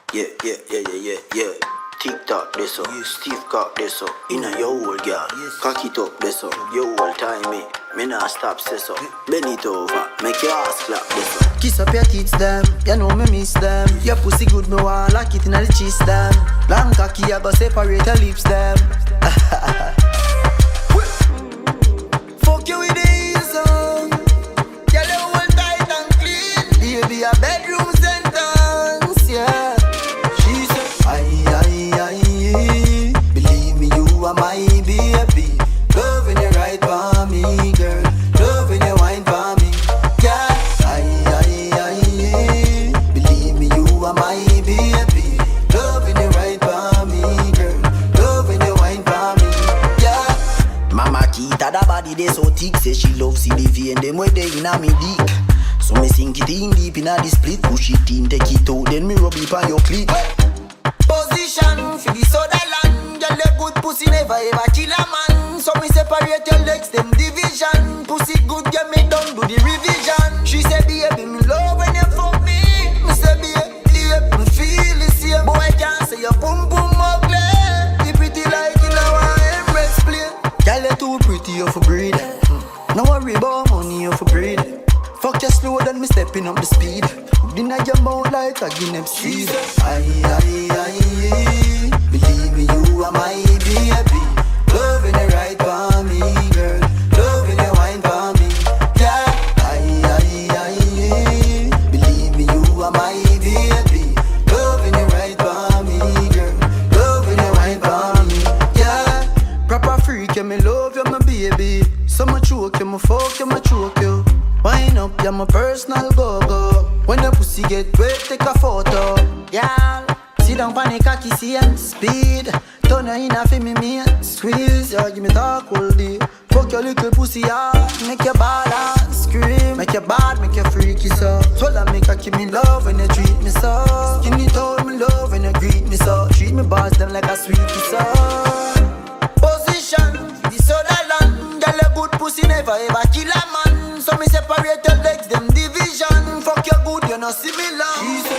Yeah. TikTok this up, Steve cock this up. Inna your old girl, cock it up this up. Your whole time me nah stop this up. Bend it over, make your ass clap this up. Kiss up your tits them, you know me miss them. Your pussy good, me want lock it inna the chest them. Long cocky, I go separate your lips them. Fuck you with the ease on. Girl, you hold tight and clean. Baby, a bedroom sentence, yeah. She said, aye, believe me, you are my baby. Loving you right for me, girl. Loving you wine for me, yeah. Aye, believe me, you are my baby. Loving you right for me, girl. Loving you wine for me, yeah. Mama Kita, that body they so thick. Say she love CDV and them way they inna me dick. So me sink it in deep inna the split. Push it in, take it out, then me rub it on your clit. Position for the soda land. Girl, a good pussy never ever kill a man. So me separate your legs, them division. Pussy good, girl, me don't do the revision. She say, baby, me love when you fuck me. Me say, baby, me feel the same. Boy, I can't say your boom boom ugly. You pretty like you know I Emirates plane. Girl, you too pretty, you for breed. No worry about money, you for breed. Fuck you slow, then me stepping up the speed. Dinner your mouth like a Guinness seed. Aye, believe me, you are my baby. Loving you right for me, girl. Loving you wine for me, yeah. Aye, believe me, you are my baby. Loving you right for me, girl. Loving you wine for me, yeah. Proper freak, yeah, me love you, my baby. So much choke you, my fuck you, my choke you. Wine up, you're my personal go-go. When the pussy get wet, take a photo. Yeah, sit down panic, cocky, see and speed. Turn her in a for me, squeeze. Yeah, give me talk all day. Fuck your little pussy, yeah. Make your bad and scream. Make your bad, make your freaky so. Swallow me, cocky, me love when you treat me so. Skinny toe, me love when you greet me so. Treat me boss, them like a sweetie so. Position, this other land. Girl, a good pussy never ever kill a man. So me separate your legs, them division. Fuck your good, you no similar.